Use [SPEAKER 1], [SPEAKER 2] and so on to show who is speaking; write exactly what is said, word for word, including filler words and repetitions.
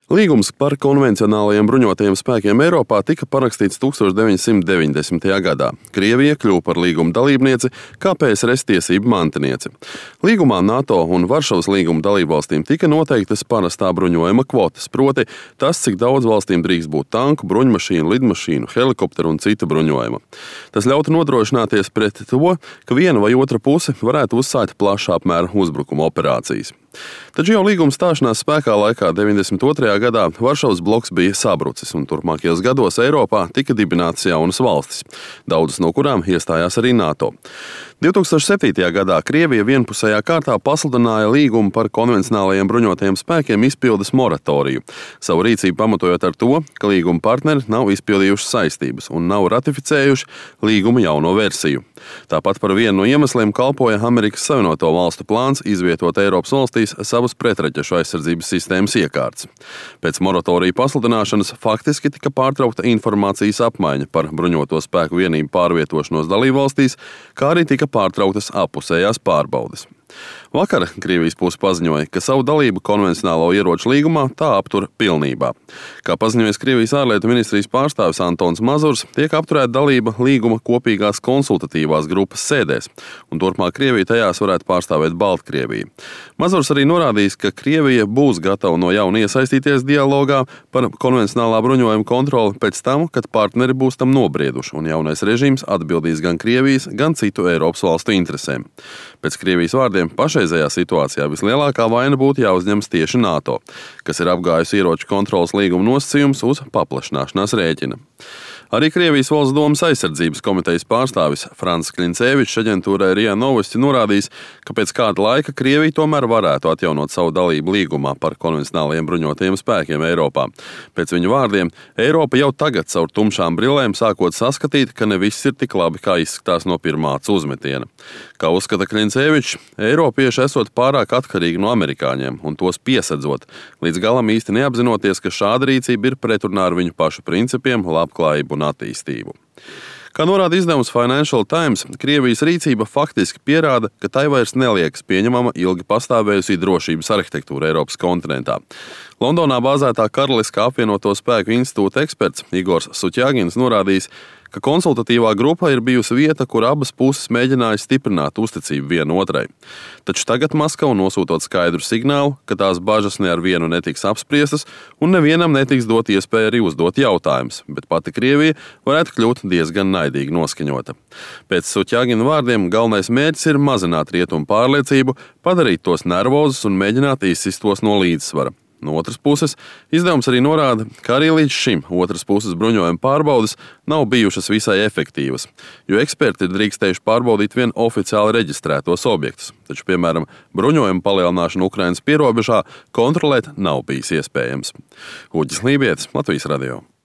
[SPEAKER 1] Līgums par konvencionālajiem bruņotajiem spēkiem Eiropā tika parakstīts tuksstoš deviņsimt deviņdesmitajā gadā. Krievija kļuva par līguma dalībnieci, kā P S R S tiesību mantinieci. Līgumā NATO un Varšavas līguma dalībvalstīm tika noteiktas parastā bruņojuma kvotas, proti tas, cik daudz valstīm drīkst būt tanku, bruņmašīnu, lidmašīnu, helikopteru un citu bruņojuma. Tas ļautu nodrošināties pret to, ka viena vai otra puse varētu uzsākt plaša apmēra uzbrukuma operācijas. Taču jau līguma stāšanās spēkā laikā deviņdesmit otrajā gadā Varšavas bloks bija sabrucis, un turpmākajos gados Eiropā tika dibinātas jaunas valstis, daudzas no kurām iestājās arī NATO. divi tūkstoši septītajā gadā Krievija vienpusējā kārtā pasludināja līgumu par konvencionālajiem bruņotajiem spēkiem izpildes moratoriju, savu rīcību pamatojot ar to, ka līguma partneri nav izpildījuši saistības un nav ratificējuši līguma jauno versiju. Tāpat par vienu no iemesliem kalpoja Amerikas Savienoto Valstu plāns izvietot Eiropas valstīs savas pretraķešu aizsardzības sistēmas iekārtas. Pēc moratorija pasludināšanas faktiski tika pārtraukta informācijas apmaiņa par bruņoto spēku vienību pārvietošanos dalībvalstīs, kā arī tika pārtrauktas appusējās pārbaudes. Vakar Krievijas puse paziņoja, ka savu dalību konvencionālo ieroču līgumā tā aptur pilnībā. Kā paziņojis Krievijas ārlietu ministrijas pārstāvis Antons Mazurs, tiek apturēta dalība līguma kopīgās konsultatīvās grupas sēdēs, un turpmāk Krievija tajās varētu pārstāvēt Baltkrieviju. Mazurs arī norādījis, ka Krievija būs gatava no jauna iesaistīties dialogā par konvencionālā bruņojuma kontroli pēc tam, kad partneri būs tam nobrieduši, un jaunais režīms atbildīs gan Krievijas, gan citu Eiropas valstu interesēm. Pēc Krievijas vārdiem pašreizējā situācijā vislielākā vaina būtu jāuzņemas tieši NATO, kas ir apgājusi ieroču kontrolas līguma nosacījumus uz paplašināšanās rēķina. Arī Krievijas valsts domas aizsardzības komitejas pārstāvis Frants Kļincevičs aģentūrai RIA Novosti norādījis, ka pēc kāda laika Krievija tomēr varētu atjaunot savu dalību līgumā par konvencionālajiem bruņotajiem spēkiem Eiropā. Pēc viņu vārdiem, Eiropa jau tagad caur tumšām brillēm sākot saskatīt, ka ne viss ir tik labi, kā izskatās no pirmā acu uzmetiena. Kā uzskata Kļincevičs, eiropieši esot pārāk atkarīgi no amerikāņiem un tos piesedzot, līdz galam īsti neapzinoties, ka šāda rīcība ir pretrunā ar viņu pašu principiem, labklājību un attīstību. Kā norāda izdevums Financial Times, Krievijas rīcība faktiski pierāda, ka tai vairs neliekas pieņemama ilgi pastāvējusī drošības arhitektūra Eiropas kontinentā. Londonā bāzētā Karaliskā apvienoto spēku institūta eksperts Igors Suķjagins norādījis, ka konsultatīvā grupa ir bijusi vieta, kur abas puses mēģināja stiprināt uzticību viena otrai. Taču tagad Maskava nosūtot skaidru signālu, ka tās bažas ne ar vienu netiks apspriestas un nevienam netiks dot iespēja arī uzdot jautājumus, bet pati Krievija varētu kļūt diezgan naidīgi noskaņota. Pēc Suķjagina vārdiem galvenais mērķis ir mazināt rietumu pārliecību, padarīt tos nervozus un mēģināt izsist tos no līdzsvara. No otras puses, izdevums arī norāda, ka arī līdz šim otras puses bruņojuma pārbaudes nav bijušas visai efektīvas, jo eksperti ir drīkstējuši pārbaudīt vien oficiāli reģistrētos objektus, taču, piemēram, bruņojuma palielināšanu Ukrainas pierobežā kontrolēt nav bijis iespējams. Uģis Lībietis, Latvijas radio.